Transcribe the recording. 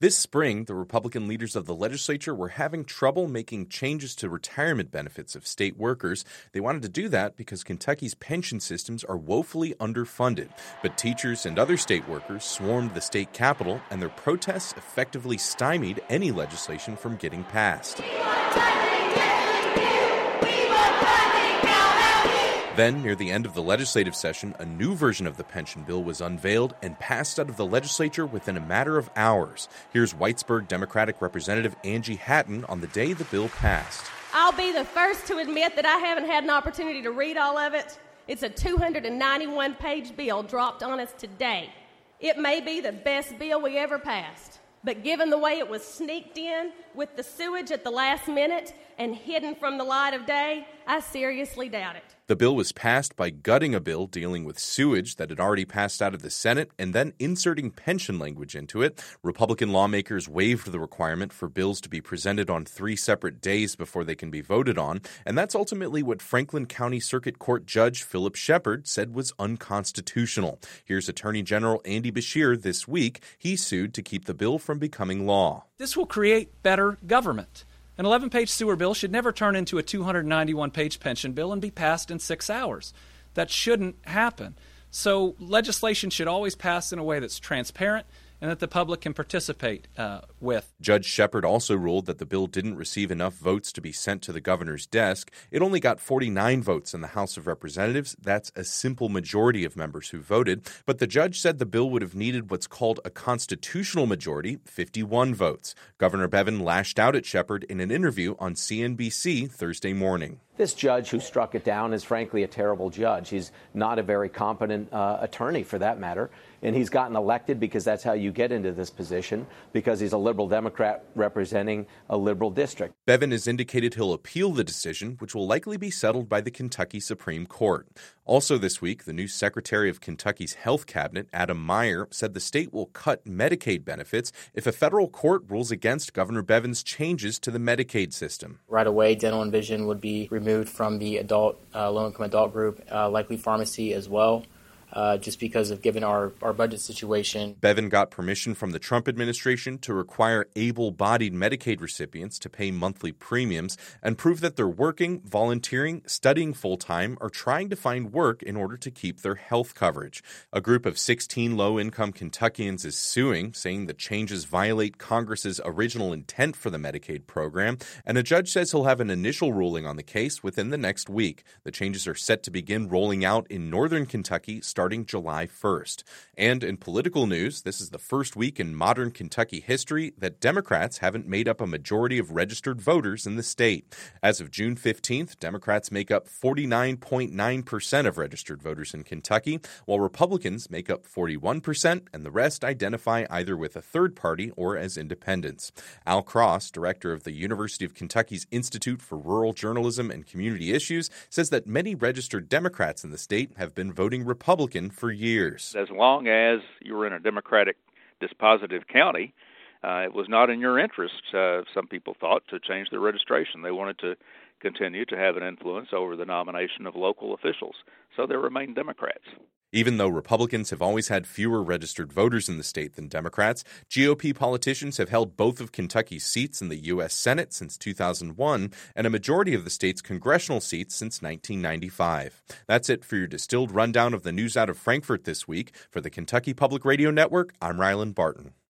This spring, the Republican leaders of the legislature were having trouble making changes to retirement benefits of state workers. They wanted to do that because Kentucky's pension systems are woefully underfunded. But teachers and other state workers swarmed the state capitol, and their protests effectively stymied any legislation from getting passed. Then, near the end of the legislative session, a new version of the pension bill was unveiled and passed out of the legislature within a matter of hours. Here's Whitesburg Democratic Representative Angie Hatton on the day the bill passed. I'll be the first to admit that I haven't had an opportunity to read all of it. It's a 291-page bill dropped on us today. It may be the best bill we ever passed. But given the way it was sneaked in with the sewage at the last minute and hidden from the light of day, I seriously doubt it. The bill was passed by gutting a bill dealing with sewage that had already passed out of the Senate and then inserting pension language into it. Republican lawmakers waived the requirement for bills to be presented on 3 separate days before they can be voted on, and that's ultimately what Franklin County Circuit Court Judge Philip Shepard said was unconstitutional. Here's Attorney General Andy Beshear this week. He sued to keep the bill from becoming law. This will create better government. An 11-page sewer bill should never turn into a 291-page pension bill and be passed in 6 hours. That shouldn't happen. So legislation should always pass in a way that's transparent and that the public can participate with. Judge Shepard also ruled that the bill didn't receive enough votes to be sent to the governor's desk. It only got 49 votes in the House of Representatives. That's a simple majority of members who voted. But the judge said the bill would have needed what's called a constitutional majority, 51 votes. Governor Bevin lashed out at Shepard in an interview on CNBC Thursday morning. This judge who struck it down is frankly a terrible judge. He's not a very competent attorney, for that matter. And he's gotten elected because that's how you get into this position, because he's a liberal Democrat representing a liberal district. Bevin has indicated he'll appeal the decision, which will likely be settled by the Kentucky Supreme Court. Also this week, the new Secretary of Kentucky's Health Cabinet, Adam Meyer, said the state will cut Medicaid benefits if a federal court rules against Governor Bevin's changes to the Medicaid system. Right away, dental and vision would be removed from the adult, low-income adult group, likely pharmacy as well. Just because of given our budget situation. Bevin got permission from the Trump administration to require able-bodied Medicaid recipients to pay monthly premiums and prove that they're working, volunteering, studying full-time, or trying to find work in order to keep their health coverage. A group of 16 low-income Kentuckians is suing, saying the changes violate Congress's original intent for the Medicaid program, and a judge says he'll have an initial ruling on the case within the next week. The changes are set to begin rolling out in northern Kentucky starting July 1st. And in political news, this is the first week in modern Kentucky history that Democrats haven't made up a majority of registered voters in the state. As of June 15th, Democrats make up 49.9% of registered voters in Kentucky, while Republicans make up 41%, and the rest identify either with a third party or as independents. Al Cross, director of the University of Kentucky's Institute for Rural Journalism and Community Issues, says that many registered Democrats in the state have been voting Republican for years. As long as you were in a Democratic dispositive county, it was not in your interest, some people thought, to change their registration. They wanted to continue to have an influence over the nomination of local officials, so they remained Democrats. Even though Republicans have always had fewer registered voters in the state than Democrats, GOP politicians have held both of Kentucky's seats in the U.S. Senate since 2001 and a majority of the state's congressional seats since 1995. That's it for your distilled rundown of the news out of Frankfort this week. For the Kentucky Public Radio Network, I'm Ryland Barton.